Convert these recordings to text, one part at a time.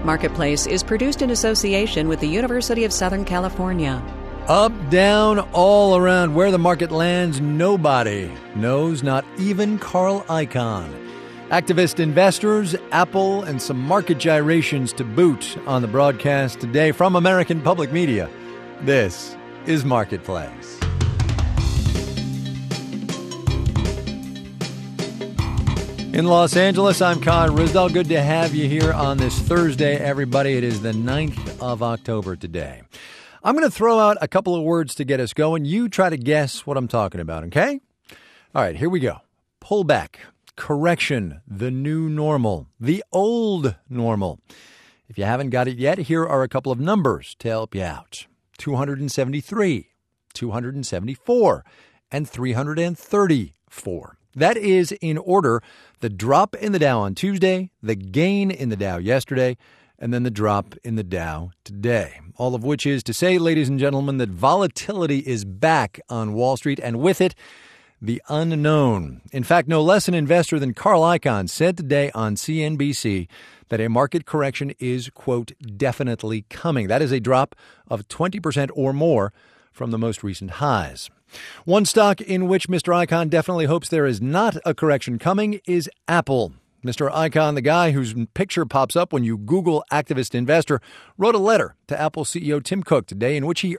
Marketplace is produced in association with the University of Southern California. Up, down, all around. Where the market lands, nobody knows, not even Carl Icahn. Activist investors, Apple, and some market gyrations to boot on the broadcast today from American Public Media. This is Marketplace. In Los Angeles, I'm Con Risdall. Good to have you here on this Thursday, everybody. It is the 9th of October today. I'm going to throw out a couple of words to get us going. You try to guess what I'm talking about, okay? All right, here we go. Pullback, correction, the new normal, the old normal. If you haven't got it yet, here are a couple of numbers to help you out. 273, 274, and 334. That is in order the drop in the Dow on Tuesday, the gain in the Dow yesterday, and then the drop in the Dow today. All of which is to say, ladies and gentlemen, that volatility is back on Wall Street, and with it, the unknown. In fact, no less an investor than Carl Icahn said today on CNBC that a market correction is, quote, definitely coming. That is a drop of 20% or more from the most recent highs. One stock in which Mr. Icahn definitely hopes there is not a correction coming is Apple. Mr. Icahn, the guy whose picture pops up when you Google activist investor, wrote a letter to Apple CEO Tim Cook today in which he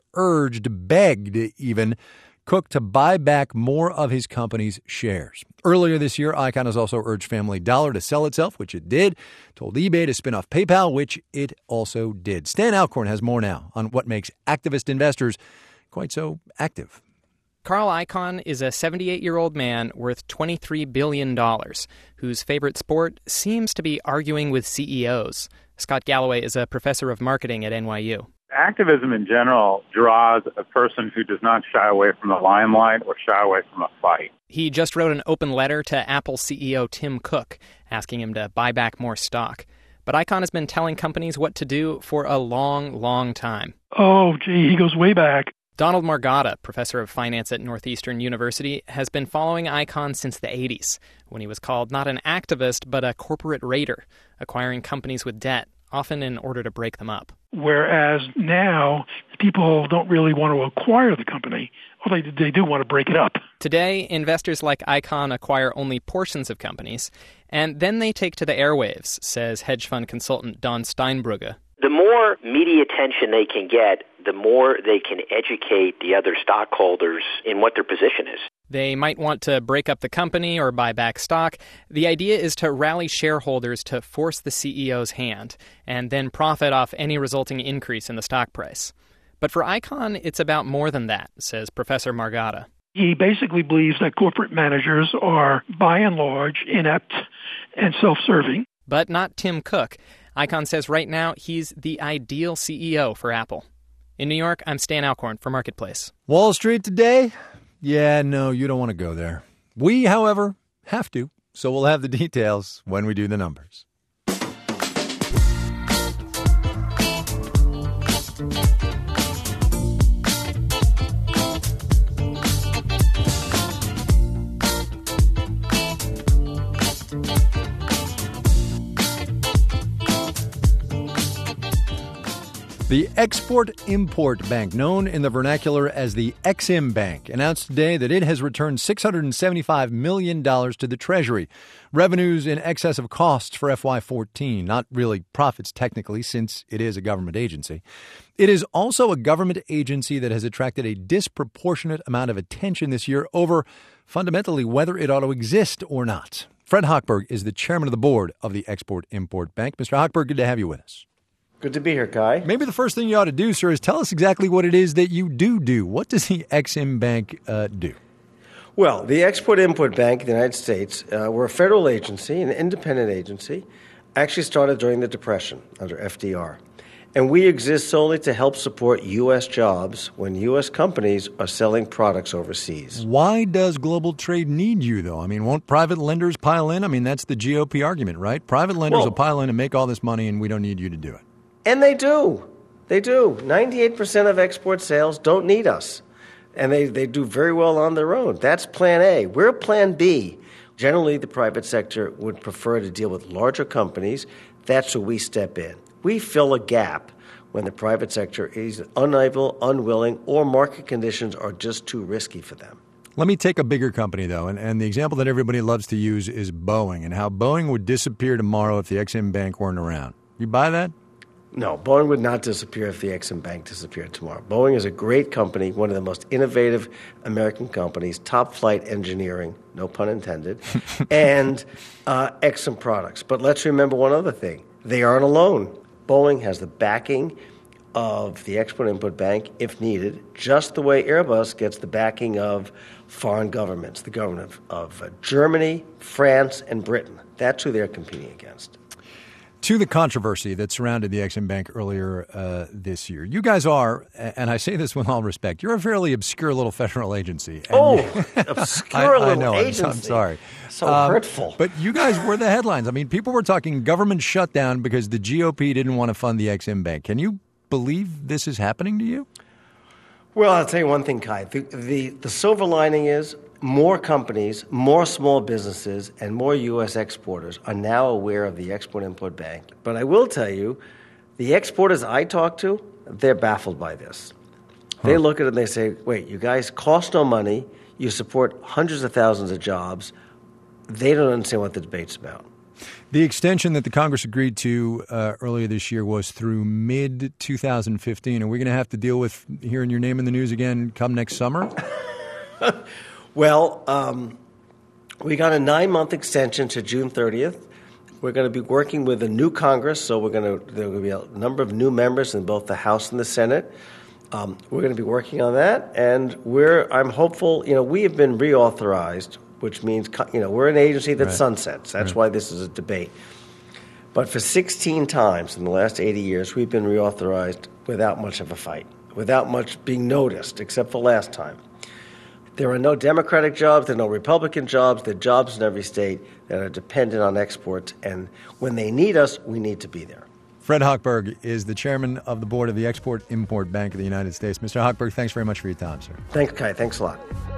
begged even, Cook to buy back more of his company's shares. Earlier this year, Icahn has also urged Family Dollar to sell itself, which it did, told eBay to spin off PayPal, which it also did. Stan Alcorn has more now on what makes activist investors quite so active. Carl Icahn is a 78-year-old man worth $23 billion, whose favorite sport seems to be arguing with CEOs. Scott Galloway is a professor of marketing at NYU. Activism in general draws a person who does not shy away from the limelight or shy away from a fight. He just wrote an open letter to Apple CEO Tim Cook, asking him to buy back more stock. But Icahn has been telling companies what to do for a long, long time. Oh, gee, he goes way back. Donald Margada, professor of finance at Northeastern University, has been following Icahn since the 80s, when he was called not an activist, but a corporate raider, acquiring companies with debt, often in order to break them up. Whereas now, people don't really want to acquire the company. Well, they do want to break it up. Today, investors like Icahn acquire only portions of companies, and then they take to the airwaves, says hedge fund consultant Don Steinbrugge. The more media attention they can get, the more they can educate the other stockholders in what their position is. They might want to break up the company or buy back stock. The idea is to rally shareholders to force the CEO's hand and then profit off any resulting increase in the stock price. But for Icahn, it's about more than that, says Professor Margada. He basically believes that corporate managers are, by and large, inept and self-serving. But not Tim Cook. Icahn says right now he's the ideal CEO for Apple. In New York, I'm Stan Alcorn for Marketplace. Wall Street today? Yeah, no, you don't want to go there. We, however, have to, so we'll have the details when we do the numbers. The Export-Import Bank, known in the vernacular as the Ex-Im Bank, announced today that it has returned $675 million to the Treasury. Revenues in excess of costs for FY14, not really profits technically, since it is a government agency. It is also a government agency that has attracted a disproportionate amount of attention this year over, fundamentally, whether it ought to exist or not. Fred Hochberg is the chairman of the board of the Export-Import Bank. Mr. Hochberg, good to have you with us. Good to be here, Kai. Maybe the first thing you ought to do, sir, is tell us exactly what it is that you do. What does the Ex-Im Bank do? Well, the Export-Import Bank of the United States, we're a federal agency, an independent agency, actually started during the Depression under FDR. And we exist solely to help support U.S. jobs when U.S. companies are selling products overseas. Why does global trade need you, though? I mean, won't private lenders pile in? I mean, that's the GOP argument, right? Private lenders will pile in and make all this money, and we don't need you to do it. And they do. They do. 98% of export sales don't need us. And they do very well on their own. That's plan A. We're plan B. Generally, the private sector would prefer to deal with larger companies. That's where we step in. We fill a gap when the private sector is unable, unwilling, or market conditions are just too risky for them. Let me take a bigger company, though, and the example that everybody loves to use is Boeing and how Boeing would disappear tomorrow if the Ex-Im Bank weren't around. You buy that? No, Boeing would not disappear if the Ex-Im Bank disappeared tomorrow. Boeing is a great company, one of the most innovative American companies, top flight engineering, no pun intended, and Ex-Im products. But let's remember one other thing. They aren't alone. Boeing has the backing of the Export-Import Bank, if needed, just the way Airbus gets the backing of foreign governments, the government of Germany, France, and Britain. That's who they're competing against. To the controversy that surrounded the Ex-Im Bank earlier this year, you guys are, and I say this with all respect, you're a fairly obscure little federal agency. Obscure little I know, agency. I'm sorry. So hurtful. But you guys were the headlines. I mean, people were talking government shutdown because the GOP didn't want to fund the Ex-Im Bank. Can you believe this is happening to you? Well, I'll tell you one thing, Kai. The silver lining is more companies, more small businesses, and more U.S. exporters are now aware of the Export-Import Bank. But I will tell you, the exporters I talk to, they're baffled by this. They look at it and they say, wait, you guys cost no money. You support hundreds of thousands of jobs. They don't understand what the debate's about. The extension that the Congress agreed to earlier this year was through mid-2015. Are we going to have to deal with hearing your name in the news again come next summer? Well, we got a 9-month extension to June 30th. We're going to be working with a new Congress, so there will be a number of new members in both the House and the Senate. We're going to be working on that, and I'm hopeful. We have been reauthorized, which means we're an agency that sunsets. That's why this is a debate. But for 16 times in the last 80 years, we've been reauthorized without much of a fight, without much being noticed, except for last time. There are no Democratic jobs, there are no Republican jobs, there are jobs in every state that are dependent on exports, and when they need us, we need to be there. Fred Hochberg is the chairman of the board of the Export-Import Bank of the United States. Mr. Hochberg, thanks very much for your time, sir. Thanks, Kai. Thanks a lot.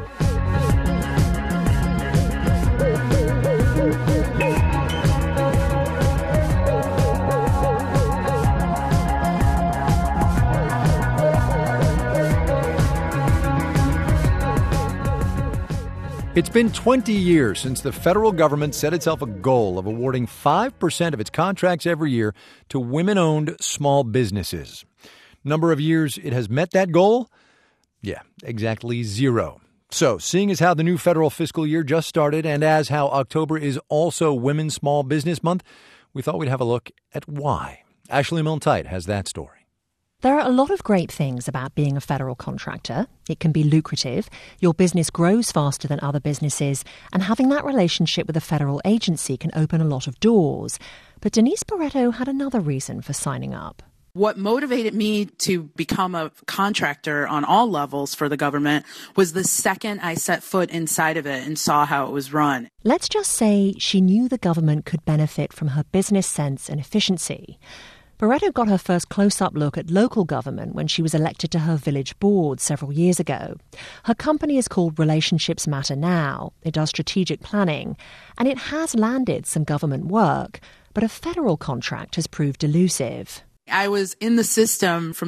It's been 20 years since the federal government set itself a goal of awarding 5% of its contracts every year to women-owned small businesses. Number of years it has met that goal? Yeah, exactly 0. So, seeing as how the new federal fiscal year just started and as how October is also Women's Small Business Month, we thought we'd have a look at why. Ashley Milne-Tite has that story. There are a lot of great things about being a federal contractor. It can be lucrative, your business grows faster than other businesses, and having that relationship with a federal agency can open a lot of doors. But Denise Barreto had another reason for signing up. What motivated me to become a contractor on all levels for the government was the second I set foot inside of it and saw how it was run. Let's just say she knew the government could benefit from her business sense and efficiency. Barreto got her first close-up look at local government when she was elected to her village board several years ago. Her company is called Relationships Matter Now. It does strategic planning, and it has landed some government work, but a federal contract has proved elusive. I was in the system from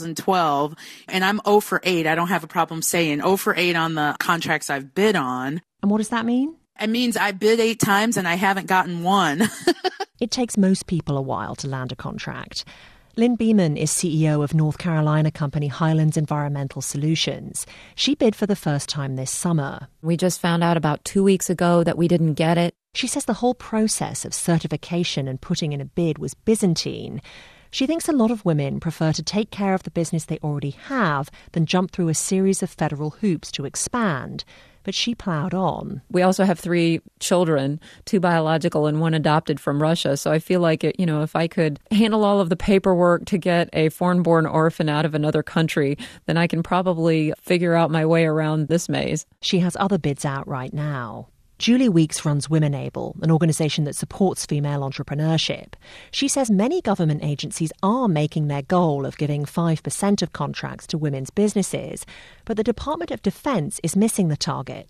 2012, and I'm 0 for 8. I don't have a problem saying 0 for 8 on the contracts I've bid on. And what does that mean? It means I bid 8 times and I haven't gotten one. It takes most people a while to land a contract. Lynn Beeman is CEO of North Carolina company Highlands Environmental Solutions. She bid for the first time this summer. We just found out about 2 weeks ago that we didn't get it. She says the whole process of certification and putting in a bid was Byzantine. She thinks a lot of women prefer to take care of the business they already have than jump through a series of federal hoops to expand. But she plowed on. We also have 3 children, 2 biological and 1 adopted from Russia. So I feel like, if I could handle all of the paperwork to get a foreign-born orphan out of another country, then I can probably figure out my way around this maze. She has other bids out right now. Julie Weeks runs Womenable, an organisation that supports female entrepreneurship. She says many government agencies are making their goal of giving 5% of contracts to women's businesses, but the Department of Defense is missing the target.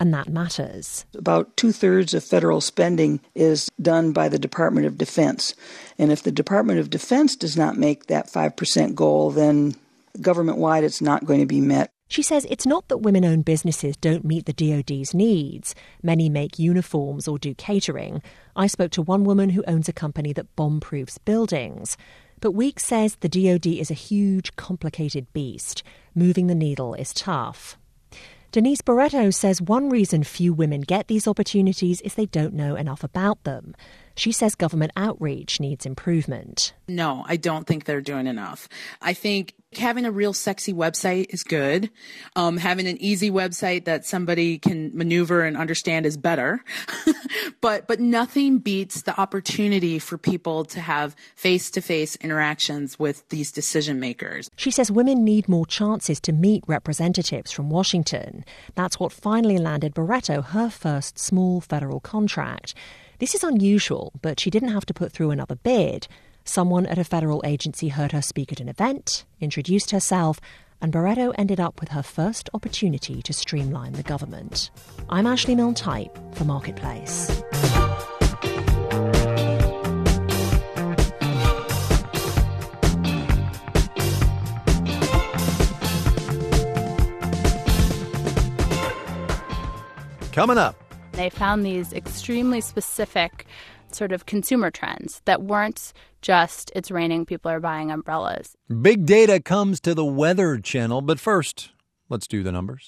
and that matters. About 2/3 of federal spending is done by the Department of Defense. And if the Department of Defense does not make that 5% goal, then government-wide it's not going to be met. She says it's not that women-owned businesses don't meet the DoD's needs. Many make uniforms or do catering. I spoke to one woman who owns a company that bomb-proofs buildings. But Weeks says the DoD is a huge, complicated beast. Moving the needle is tough. Denise Barreto says one reason few women get these opportunities is they don't know enough about them. She says government outreach needs improvement. No, I don't think they're doing enough. I think having a real sexy website is good. Having an easy website that somebody can maneuver and understand is better. But nothing beats the opportunity for people to have face-to-face interactions with these decision makers. She says women need more chances to meet representatives from Washington. That's what finally landed Barreto her first small federal contract. This is unusual, but she didn't have to put through another bid. Someone at a federal agency heard her speak at an event, introduced herself, and Barreto ended up with her first opportunity to streamline the government. I'm Ashley Milne-Type for Marketplace. Coming up. They found these extremely specific sort of consumer trends that weren't just it's raining, people are buying umbrellas. Big data comes to the Weather Channel, but first, let's do the numbers.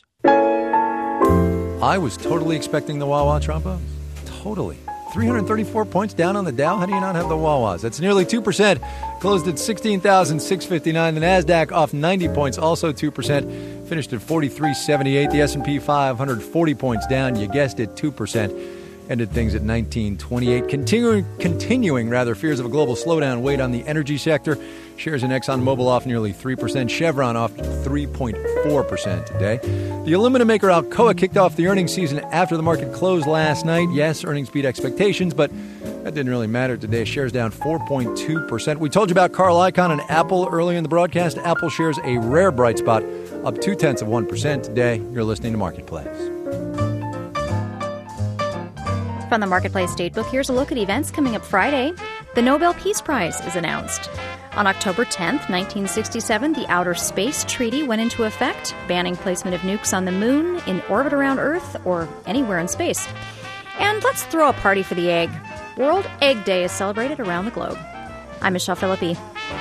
I was totally expecting the Wawa Trumpo. Totally. 334 points down on the Dow. How do you not have the Wawas? That's nearly 2%. Closed at 16,659. The NASDAQ off 90 points, also 2%. Finished at 4378. The S&P 500, 40 points down. You guessed it, 2%. Ended things at 1928. Continuing fears of a global slowdown weighed on the energy sector. Shares in ExxonMobil off nearly 3%. Chevron off 3.4% today. The aluminum maker Alcoa kicked off the earnings season after the market closed last night. Yes, earnings beat expectations, but that didn't really matter today. Shares down 4.2%. We told you about Carl Icahn and Apple earlier in the broadcast. Apple shares a rare bright spot, up 0.2% today. You're listening to Marketplace. From the Marketplace Datebook, here's a look at events coming up Friday. The Nobel Peace Prize is announced. On October 10th, 1967, the Outer Space Treaty went into effect, banning placement of nukes on the moon, in orbit around Earth, or anywhere in space. And let's throw a party for the egg. World Egg Day is celebrated around the globe. I'm Michelle Philippi.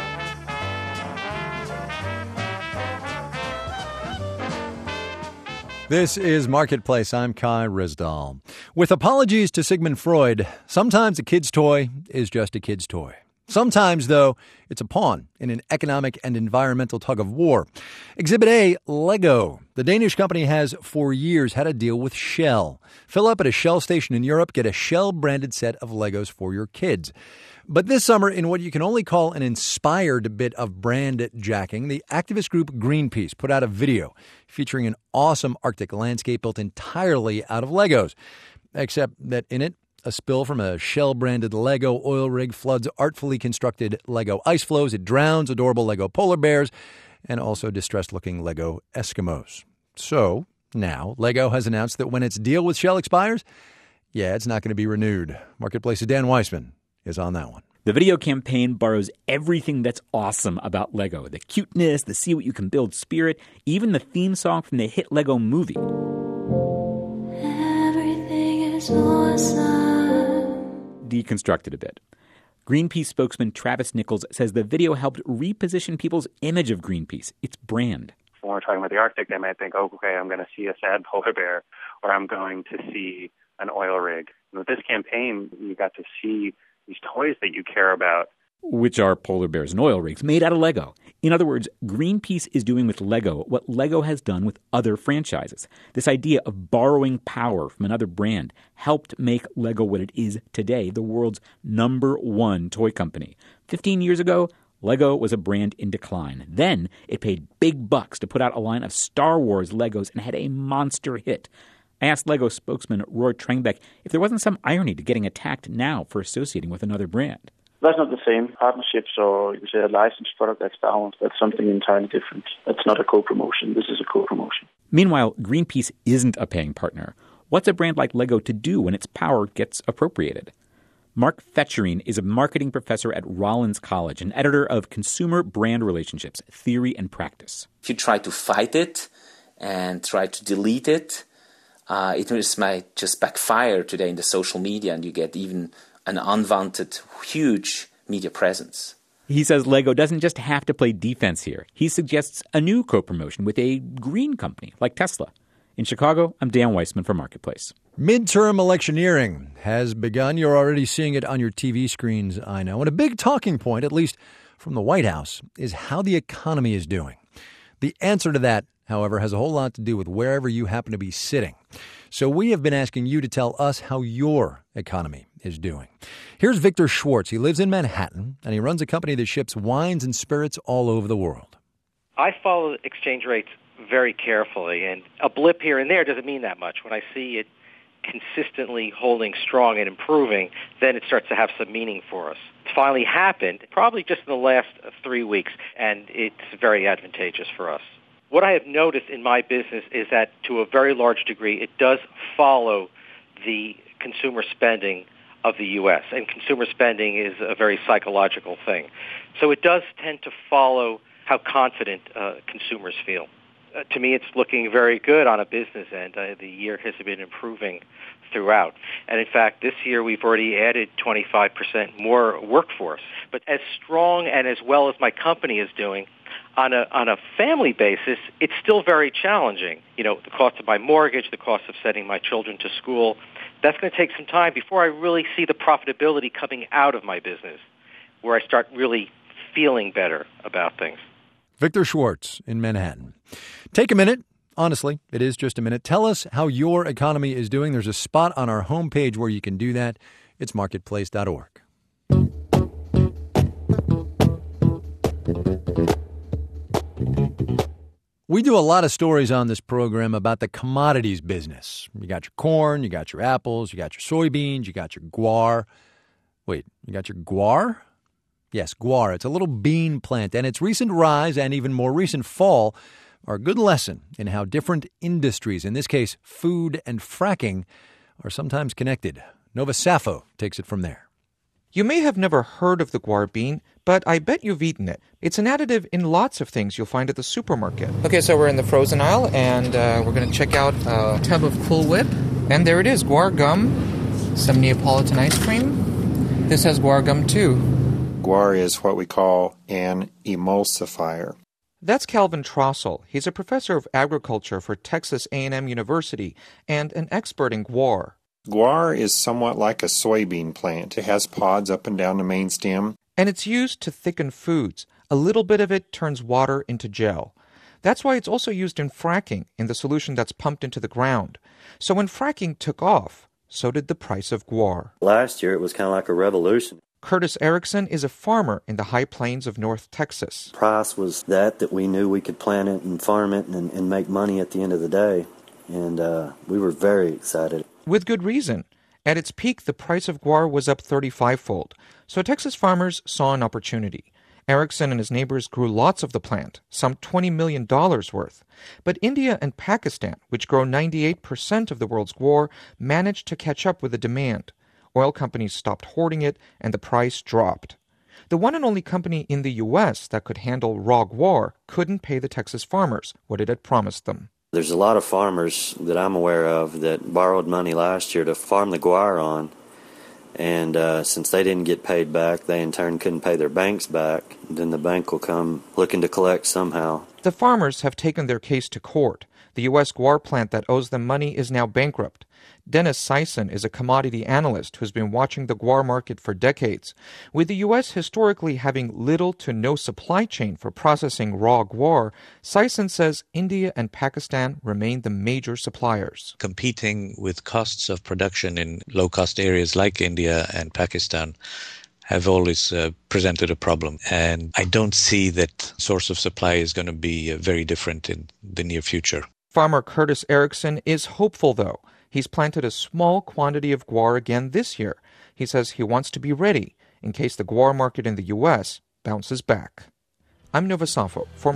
This is Marketplace. I'm Kai Rizdal. With apologies to Sigmund Freud, sometimes a kid's toy is just a kid's toy. Sometimes, though, it's a pawn in an economic and environmental tug of war. Exhibit A, Lego. The Danish company has for years had a deal with Shell. Fill up at a Shell station in Europe, get a Shell-branded set of Legos for your kids. But this summer, in what you can only call an inspired bit of brand jacking, the activist group Greenpeace put out a video featuring an awesome Arctic landscape built entirely out of Legos. Except that in it, a spill from a Shell-branded Lego oil rig floods artfully constructed Lego ice floes. It drowns adorable Lego polar bears and also distressed-looking Lego Eskimos. So now Lego has announced that when its deal with Shell expires, it's not going to be renewed. Marketplace's Dan Weissman is on that one. The video campaign borrows everything that's awesome about Lego. The cuteness, the see what you can build spirit, even the theme song from the hit Lego movie. Everything is awesome. Deconstructed a bit. Greenpeace spokesman Travis Nichols says the video helped reposition people's image of Greenpeace, its brand. When we're talking about the Arctic, they might think, okay, I'm going to see a sad polar bear, or I'm going to see an oil rig. And with this campaign, you got to see these toys that you care about. Which are polar bears and oil rigs made out of Lego. In other words, Greenpeace is doing with Lego what Lego has done with other franchises. This idea of borrowing power from another brand helped make Lego what it is today, the world's #1 toy company. 15 years ago, Lego was a brand in decline. Then it paid big bucks to put out a line of Star Wars Legos and had a monster hit. I asked Lego spokesman Roy Trengbeck if there wasn't some irony to getting attacked now for associating with another brand. That's not the same. Partnerships or you can say a licensed product like Star Wars, that's something entirely different. That's not a co-promotion. This is a co-promotion. Meanwhile, Greenpeace isn't a paying partner. What's a brand like Lego to do when its power gets appropriated? Mark Fetcherine is a marketing professor at Rollins College and editor of Consumer Brand Relationships, Theory and Practice. If you try to fight it and try to delete it, it might just backfire today in the social media, and you get even an unwanted, huge media presence. He says Lego doesn't just have to play defense here. He suggests a new co-promotion with a green company like Tesla. In Chicago, I'm Dan Weissman for Marketplace. Midterm electioneering has begun. You're already seeing it on your TV screens, I know. And a big talking point, at least from the White House, is how the economy is doing. The answer to that, however, has a whole lot to do with wherever you happen to be sitting. So we have been asking you to tell us how your economy is doing. Here's Victor Schwartz. He lives in Manhattan, and he runs a company that ships wines and spirits all over the world. I follow exchange rates very carefully, and a blip here and there doesn't mean that much. When I see it consistently holding strong and improving, then it starts to have some meaning for us. It's finally happened, probably just in the last 3 weeks, and it's very advantageous for us. What I have noticed in my business is that to a very large degree, it does follow the consumer spending of the U.S., and consumer spending is a very psychological thing. So it does tend to follow how confident consumers feel. To me, it's looking very good on a business end. The year has been improving throughout. And in fact, this year we've already added 25% more workforce. But as strong and as well as my company is doing, on a family basis, it's still very challenging. You know, the cost of my mortgage, the cost of sending my children to school, that's going to take some time before I really see the profitability coming out of my business, where I start really feeling better about things. Victor Schwartz in Manhattan. Take a minute. Honestly, it is just a minute. Tell us how your economy is doing. There's a spot on our homepage where you can do that. It's marketplace.org. We do a lot of stories on this program about the commodities business. You got your corn, you got your apples, you got your soybeans, you got your guar. Wait, you got your guar? Yes, guar. It's a little bean plant, and its recent rise and even more recent fall are a good lesson in how different industries, in this case food and fracking, are sometimes connected. Nova Safo takes it from there. You may have never heard of the guar bean, but I bet you've eaten it. It's an additive in lots of things you'll find at the supermarket. Okay, so we're in the frozen aisle, and we're going to check out a tub of Cool Whip. And there it is, guar gum, some Neapolitan ice cream. This has guar gum too. Guar is what we call an emulsifier. That's Calvin Trossel. He's a professor of agriculture for Texas A&M University and an expert in guar. Guar is somewhat like a soybean plant. It has pods up and down the main stem. And it's used to thicken foods. A little bit of it turns water into gel. That's why it's also used in fracking, in the solution that's pumped into the ground. So when fracking took off, so did the price of guar. Last year, it was kind of like a revolution. Curtis Erickson is a farmer in the high plains of North Texas. Price was that we knew we could plant it and farm it and make money at the end of the day. And we were very excited. With good reason. At its peak, the price of guar was up 35-fold. So Texas farmers saw an opportunity. Erickson and his neighbors grew lots of the plant, some $20 million worth. But India and Pakistan, which grow 98% of the world's guar, managed to catch up with the demand. Oil companies stopped hoarding it, and the price dropped. The one and only company in the U.S. that could handle raw guar couldn't pay the Texas farmers what it had promised them. There's a lot of farmers that I'm aware of that borrowed money last year to farm the guar on, and since they didn't get paid back, they in turn couldn't pay their banks back. Then the bank will come looking to collect somehow. The farmers have taken their case to court. The U.S. guar plant that owes them money is now bankrupt. Dennis Sison is a commodity analyst who's been watching the guar market for decades. With the U.S. historically having little to no supply chain for processing raw guar, Sison says India and Pakistan remain the major suppliers. Competing with costs of production in low-cost areas like India and Pakistan have always presented a problem. And I don't see that source of supply is going to be very different in the near future. Farmer Curtis Erickson is hopeful, though. He's planted a small quantity of guar again this year. He says he wants to be ready in case the guar market in the U.S. bounces back. I'm Nova Safo for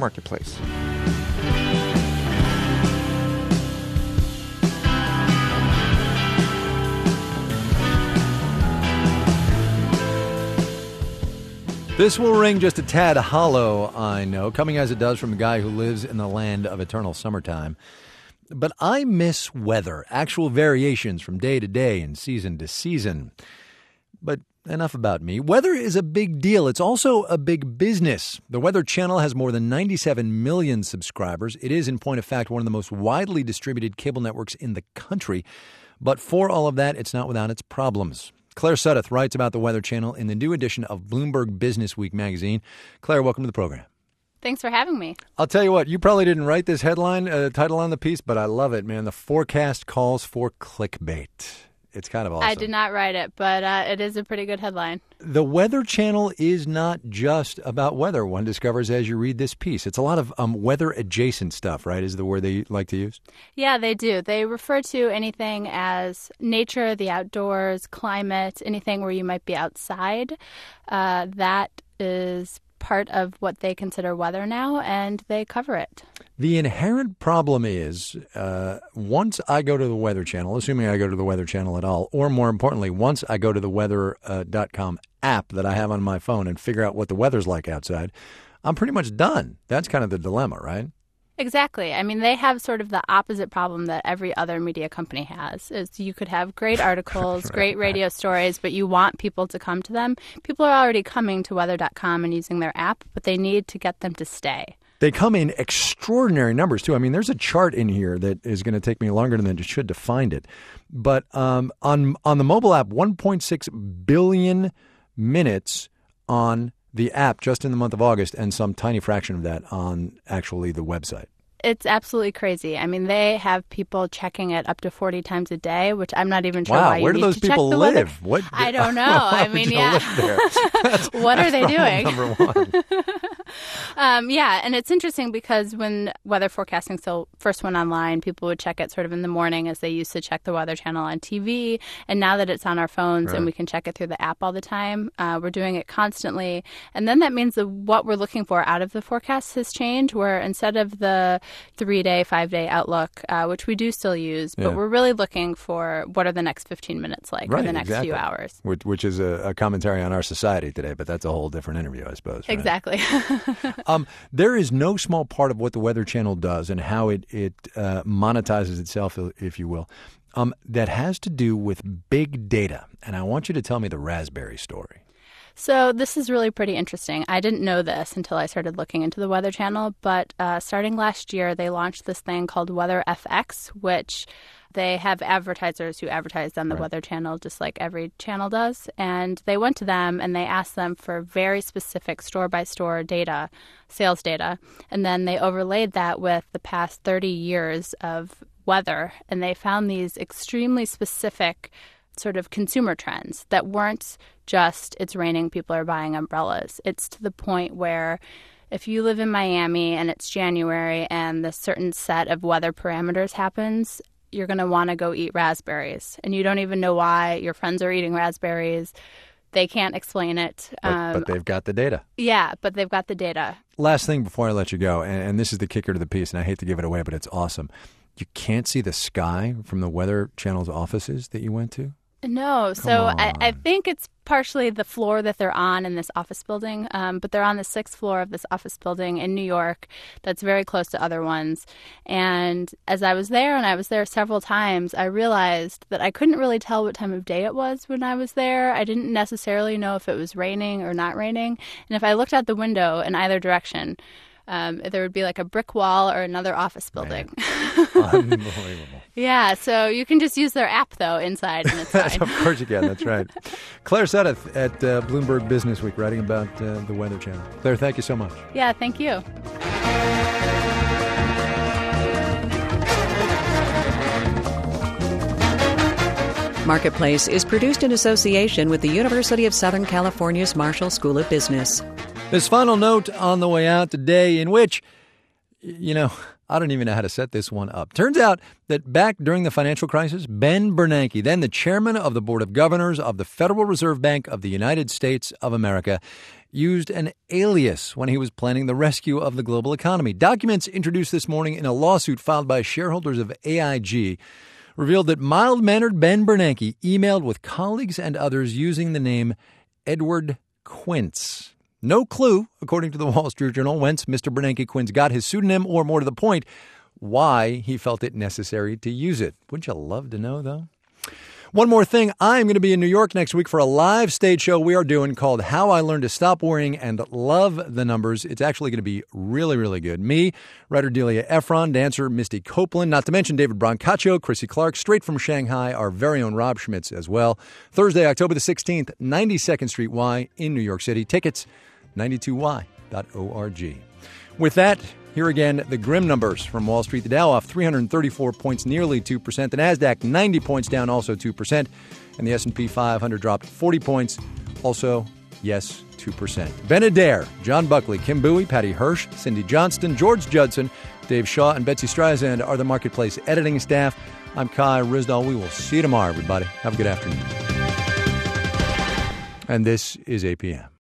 This will ring just a tad hollow, I know, coming as it does from a guy who lives in the land of eternal summertime. But I miss weather, actual variations from day to day and season to season. But enough about me. Weather is a big deal. It's also a big business. The Weather Channel has more than 97 million subscribers. It is, in point of fact, one of the most widely distributed cable networks in the country. But for all of that, it's not without its problems. Claire Sudduth writes about the Weather Channel in the new edition of Bloomberg Business Week magazine. Claire, welcome to the program. Thanks for having me. I'll tell you what, you probably didn't write this headline, title on the piece, but I love it, man. The forecast calls for clickbait. It's kind of awesome. I did not write it, but it is a pretty good headline. The Weather Channel is not just about weather, one discovers as you read this piece. It's a lot of weather-adjacent stuff, right, is the word they like to use? Yeah, they do. They refer to anything as nature, the outdoors, climate, anything where you might be outside. That is part of what they consider weather now, and they cover it. The inherent problem is once I go to the Weather Channel, assuming I go to the Weather Channel at all, or more importantly, once I go to the weather.com app that I have on my phone and figure out what the weather's like outside, I'm pretty much done. That's kind of the dilemma, right? Exactly. I mean, they have sort of the opposite problem that every other media company has, is you could have great articles, right, great radio stories, but you want people to come to them. People are already coming to weather.com and using their app, but they need to get them to stay. They come in extraordinary numbers, too. I mean, there's a chart in here that is going to take me longer than it should to find it. But on the mobile app, 1.6 billion minutes on the app just in the month of August, and some tiny fraction of that on actually the website. It's absolutely crazy. I mean, they have people checking it up to 40 times a day, which I'm not even sure why you need to check the weather. Where do those people live? I don't know. I mean, yeah. What are they doing? Number one. Yeah, and it's interesting because when weather forecasting first went online, people would check it sort of in the morning as they used to check the Weather Channel on TV. And now that it's on our phones and we can check it through the app all the time, we're doing it constantly. And then that means that what we're looking for out of the forecast has changed, where instead of the 3-day, 5-day outlook, which we do still use, but we're really looking for what are the next 15 minutes like, or the next few hours. Which is a commentary on our society today, but that's a whole different interview, I suppose. Right? Exactly. There is no small part of what the Weather Channel does and how it monetizes itself, if you will, that has to do with big data. And I want you to tell me the raspberry story. So this is really pretty interesting. I didn't know this until I started looking into the Weather Channel, but starting last year, they launched this thing called Weather FX, which they have advertisers who advertise on the Weather Channel just like every channel does. And they went to them and they asked them for very specific store-by-store data, sales data, and then they overlaid that with the past 30 years of weather, and they found these extremely specific sort of consumer trends that weren't just it's raining, people are buying umbrellas. It's to the point where if you live in Miami and it's January and the certain set of weather parameters happens, you're going to want to go eat raspberries. And you don't even know why. Your friends are eating raspberries. They can't explain it. But they've got the data. Yeah, but they've got the data. Last thing before I let you go, and this is the kicker to the piece, and I hate to give it away, but it's awesome. You can't see the sky from the Weather Channel's offices that you went to? No. So I think it's partially the floor that they're on in this office building, but they're on the 6th floor of this office building in New York that's very close to other ones. And as I was there, and I was there several times, I realized that I couldn't really tell what time of day it was when I was there. I didn't necessarily know if it was raining or not raining. And if I looked out the window in either direction, there would be like a brick wall or another office building. Unbelievable. Yeah, so you can just use their app, though, inside, and it's fine. Of course you can, that's right. Claire Sudduth at Bloomberg Business Week writing about the Weather Channel. Claire, thank you so much. Yeah, thank you. Marketplace is produced in association with the University of Southern California's Marshall School of Business. This final note on the way out today, in which, I don't even know how to set this one up. Turns out that back during the financial crisis, Ben Bernanke, then the chairman of the Board of Governors of the Federal Reserve Bank of the United States of America, used an alias when he was planning the rescue of the global economy. Documents introduced this morning in a lawsuit filed by shareholders of AIG revealed that mild-mannered Ben Bernanke emailed with colleagues and others using the name Edward Quince. No clue, according to the Wall Street Journal, whence Mr. Bernanke-Quinn's got his pseudonym, or more to the point, why he felt it necessary to use it. Wouldn't you love to know, though? One more thing, I'm going to be in New York next week for a live stage show we are doing called How I Learned to Stop Worrying and Love the Numbers. It's actually going to be really, really good. Me, writer Delia Ephron, dancer Misty Copeland, not to mention David Brancaccio, Chrissy Clark, straight from Shanghai, our very own Rob Schmitz as well. Thursday, October the 16th, 92nd Street Y in New York City. Tickets, 92y.org. With that, here again, the grim numbers from Wall Street. The Dow off 334 points, nearly 2%. The Nasdaq 90 points down, also 2%. And the S&P 500 dropped 40 points, also, yes, 2%. Ben Adair, John Buckley, Kim Bowie, Patty Hirsch, Cindy Johnston, George Judson, Dave Shaw, and Betsy Streisand are the Marketplace editing staff. I'm Kai Ryssdal. We will see you tomorrow, everybody. Have a good afternoon. And this is APM.